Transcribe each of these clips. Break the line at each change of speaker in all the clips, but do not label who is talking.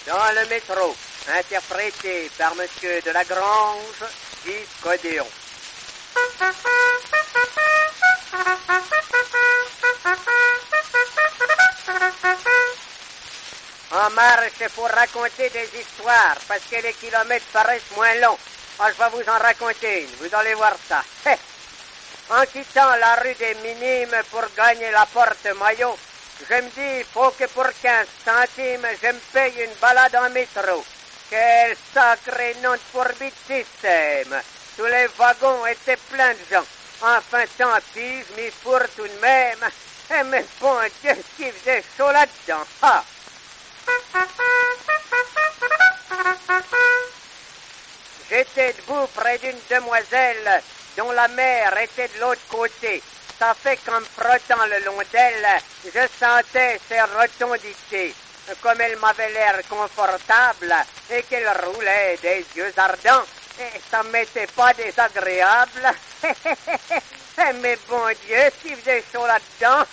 dans le métro, interprété par Monsieur de Lagrange, dit Codéon. En marche, il faut raconter des histoires, parce que les kilomètres paraissent moins longs. Ah, je vais vous en raconter une, vous allez voir ça. En quittant la rue des Minimes pour gagner la porte Maillot, je me dis, il faut que pour 15 centimes, je me paye une balade en métro. Quel sacré nom de fourbi de système. Tous les wagons étaient pleins de gens. Enfin, tant pis, je m'y fourre tout de même. Mais bon Dieu, qui faisait chaud là-dedans. Ah. J'étais debout près d'une demoiselle dont la mère était de l'autre côté. Ça fait qu'en me frottant le long d'elle, je sentais ses rotondités. Comme elle m'avait l'air confortable et qu'elle roulait des yeux ardents, et ça m'était pas désagréable. Mais bon Dieu, s'il faisait chaud là-dedans.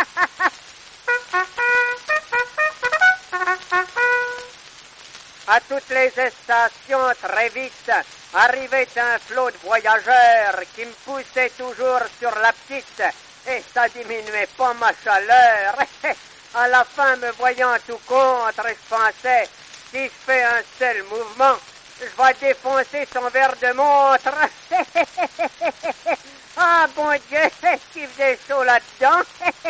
À toutes les stations, très vite, arrivait un flot de voyageurs qui me poussait toujours sur la petite, et ça diminuait pas ma chaleur. À la fin, me voyant tout contre, je pensais, si je fais un seul mouvement, je vais défoncer son verre de montre. Ah, bon Dieu, est-ce qu'il faisait chaud là-dedans?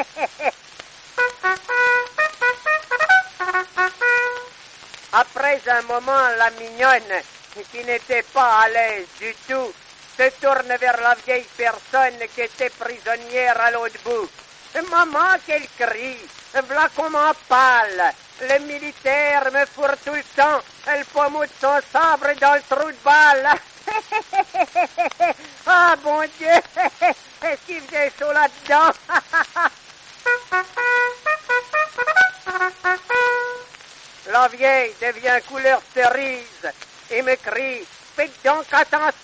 Après un moment, la mignonne, qui n'était pas à l'aise du tout, se tourne vers la vieille personne qui était prisonnière à l'autre bout. « Maman, quel cri! V'là comment pâle! Le militaire me fourre tout le temps le pommeau de son sabre dans le trou de balle! Ah, bon Dieu! Est-ce qu'il faisait chaud là-dedans? » La vieille devient couleur cerise et me crie « Faites donc attention !»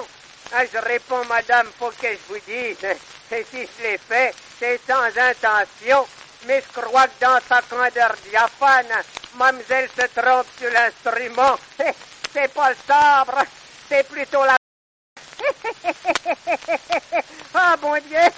Je réponds « Madame, faut que je vous dise, et si je l'ai fait, c'est sans intention, mais je crois que dans sa candeur diaphane, mademoiselle se trompe sur l'instrument. C'est pas le sabre, c'est plutôt la... Ah, bon Dieu!